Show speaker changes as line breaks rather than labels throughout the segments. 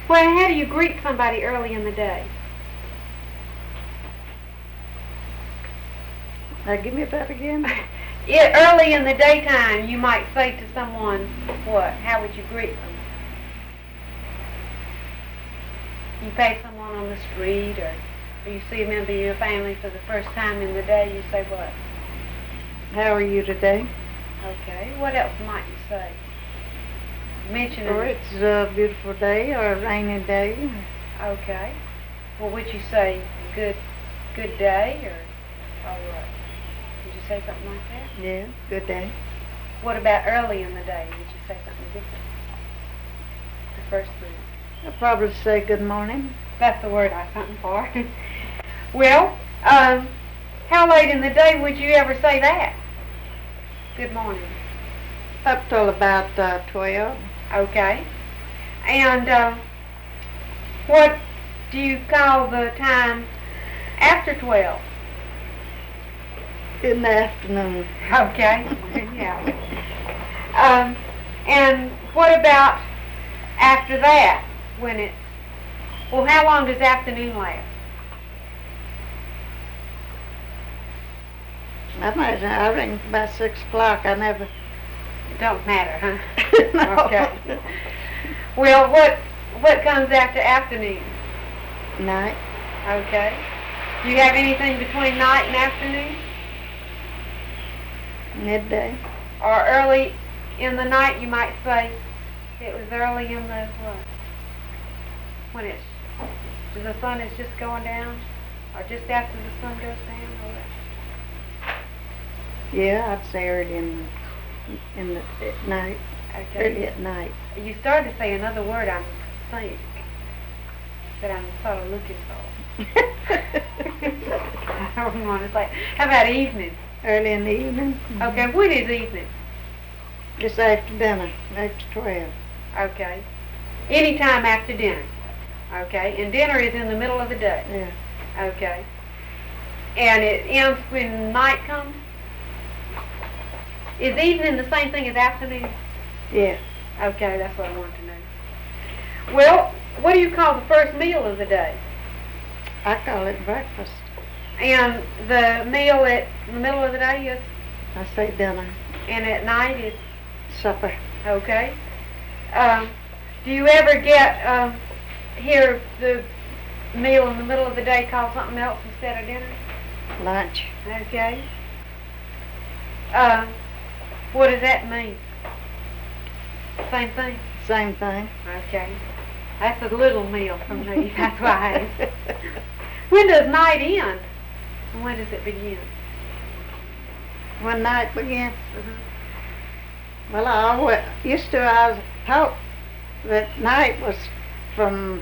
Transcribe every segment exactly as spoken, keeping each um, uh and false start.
Well, how do you greet somebody early in the day?
Now give me that again.
Yeah, early in the daytime, you might say to someone, what? How would you greet them? You pass someone on the street, or, or you see a member of your family for the first time in the day, you say what?
How are you today?
Okay. What else might you say? Mention
Or
it.
it's a beautiful day or a rainy day.
Okay. Well, would you say good, good day, or, or what? Would you say something like that?
Yeah, good day.
What about early in the day? Would you say something different? The first thing.
I'll probably say good morning.
That's the word I was hunting for. Well, um, how late in the day would you ever say that? Good morning.
Up till about uh, twelve.
Okay. And uh, what do you call the time after twelve?
In the afternoon.
Okay. Yeah. Um, and what about after that? When it? Well, how long does afternoon last?
I might I ring about six o'clock. I never.
It don't matter, huh?
No.
Okay. Well, what what comes after afternoon?
Night.
Okay. Do you have anything between night and afternoon?
Midday.
Or early in the night, you might say it was early in the what? When it's the sun is just going down, or just after the sun goes down, or what?
Yeah, I'd say early in the, in the at night.
Okay.
Early at night.
You started to say another word I'm saying that I'm sort of looking for. I don't want to say. How about evening?
Early in the evening.
Okay, when is evening?
Just after dinner, after twelve.
Okay. Any time after dinner. Okay, and dinner is in the middle of the day.
Yeah.
Okay. And it ends when night comes? Is evening the same thing as afternoon?
Yeah.
Okay, that's what I want to know. Well, what do you call the first meal of the day?
I call it breakfast.
And the meal at the middle of the day is?
I say dinner.
And at night is?
Supper.
Okay. Um, do you ever get, um, hear the meal in the middle of the day called something else instead of dinner?
Lunch.
Okay. Uh, what does that mean? Same thing?
Same thing.
Okay. That's a little meal for me. That's why I asked. When does night end? And when does it begin?
When night begins.
Uh-huh.
Well, I always used to. I was taught that night was from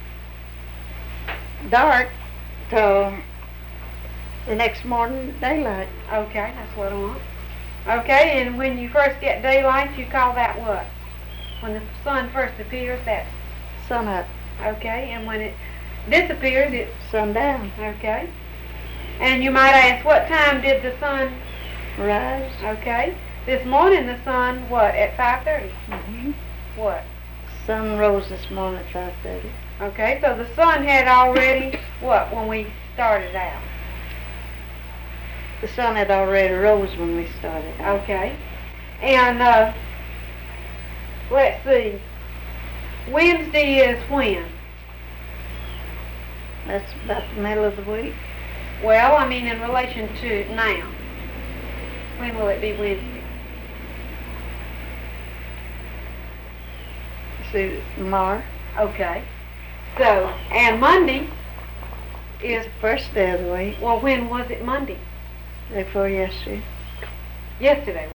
dark till the next morning daylight.
Okay, that's what I want. Okay, and when you first get daylight, you call that what? When the sun first appears, that's
Sun up,
okay, and when it disappears, it's
sundown,
okay. And you might ask, what time did the sun
rise.
okay? This morning the sun, what, at five thirty?
Mm-hmm.
What?
Sun rose this morning at five thirty.
Okay, so the sun had already, what, when we started out?
The sun had already rose when we started.
Okay. And, uh, let's see. Wednesday is when?
That's about the middle of the week.
Well, I mean in relation to now. When will it be Wednesday?
See, tomorrow
Okay. So, and Monday
is
is,
the first day of the week.
well, when was it Monday?
Before yesterday.
Yesterday.